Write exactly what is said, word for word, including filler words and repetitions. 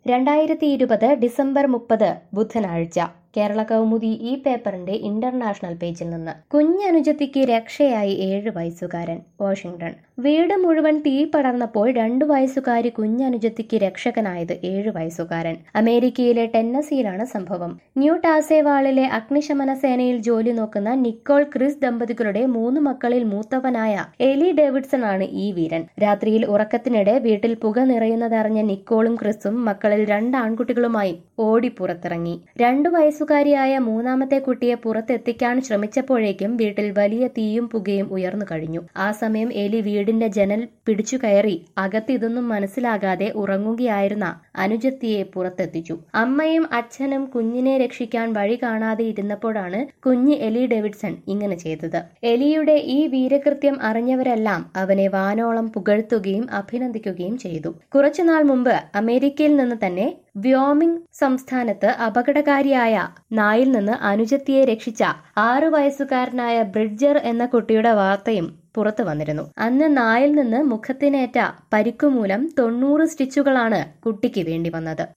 രണ്ടായിരത്തി ഇരുപത് ഡിസംബർ മുപ്പത് ബുധനാഴ്ച കേരള കൗമുദി ഈ പേപ്പറിന്റെ ഇന്റർനാഷണൽ പേജിൽ നിന്ന് കുഞ്ഞനുജത്തിക്ക് രക്ഷയായി ഏഴ് വയസ്സുകാരൻ. വാഷിംഗ്ടൺ. വീട് മുഴുവൻ തീ പടർന്നപ്പോൾ രണ്ടു വയസ്സുകാരി കുഞ്ഞനുജത്തിക്ക് രക്ഷകനായത് ഏഴ് വയസ്സുകാരൻ. അമേരിക്കയിലെ ടെന്നസിയിലാണ് സംഭവം. ന്യൂ ടാസേവാളിലെ അഗ്നിശമന സേനയിൽ ജോലി നോക്കുന്ന നിക്കോൾ ക്രിസ് ദമ്പതികളുടെ മൂന്ന് മക്കളിൽ മൂത്തവനായ എലി ഡേവിഡ്സൺ ആണ് ഈ വീരൻ. രാത്രിയിൽ ഉറക്കത്തിനിടെ വീട്ടിൽ പുക നിറയുന്നതറിഞ്ഞ നിക്കോളും ക്രിസും മക്കളിൽ രണ്ട് ആൺകുട്ടികളുമായി ഓടി പുറത്തിറങ്ങി. രണ്ടു വയസ്സുകാരിയായ മൂന്നാമത്തെ കുട്ടിയെ പുറത്തെത്തിക്കാൻ ശ്രമിച്ചപ്പോഴേക്കും വീട്ടിൽ വലിയ തീയും പുകയും ഉയർന്നു കഴിഞ്ഞു. ആ സമയം എലി വീടിന്റെ ജനൽ പിടിച്ചു കയറി അകത്തിതൊന്നും മനസ്സിലാകാതെ ഉറങ്ങുകയായിരുന്ന അനുജത്തിയെ പുറത്തെത്തിച്ചു. അമ്മയും അച്ഛനും കുഞ്ഞിനെ രക്ഷിക്കാൻ വഴി കാണാതെ ഇരുന്നപ്പോഴാണ് കുഞ്ഞ് എലി ഡേവിഡ്സൺ ഇങ്ങനെ ചെയ്തത്. എലിയുടെ ഈ വീരകൃത്യം അറിഞ്ഞവരെല്ലാം അവനെ വാനോളം പുകഴ്ത്തുകയും അഭിനന്ദിക്കുകയും ചെയ്തു. കുറച്ചുനാൾ മുമ്പ് അമേരിക്കയിൽ നിന്ന് തന്നെ വ്യോമിംഗ് സംസ്ഥാനത്ത് അപകടകാരിയായ നായിൽ നിന്ന് അനുജത്തിയെ രക്ഷിച്ച ആറു വയസ്സുകാരനായ ബ്രിഡ്ജർ എന്ന കുട്ടിയുടെ വാർത്തയും പുറത്തു വന്നിരുന്നു. അന്ന് നായിൽ നിന്ന് മുഖത്തിനേറ്റ പരിക്കുമൂലം തൊണ്ണൂറ് സ്റ്റിച്ചുകളാണ് കുട്ടിക്ക് വേണ്ടി വന്നത്.